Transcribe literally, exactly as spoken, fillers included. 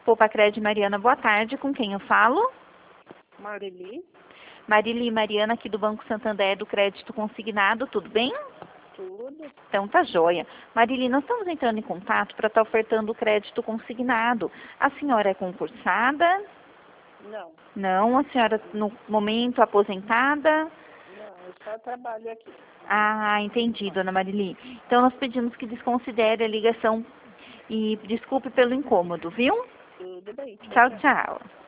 Poupa-Cred Mariana, boa tarde. Com quem eu falo? Marili. Marili Mariana, aqui do Banco Santander, do Crédito Consignado, tudo bem? Tudo. Então tá joia. Marili, nós estamos entrando em contato para estar ofertando o crédito consignado. A senhora é concursada? Não. Não, a senhora no momento aposentada? Não, eu só trabalho aqui. Ah, entendi, dona Marili. Então nós pedimos que desconsidere a ligação e desculpe pelo incômodo, viu? Tudo bem. Tchau, tchau.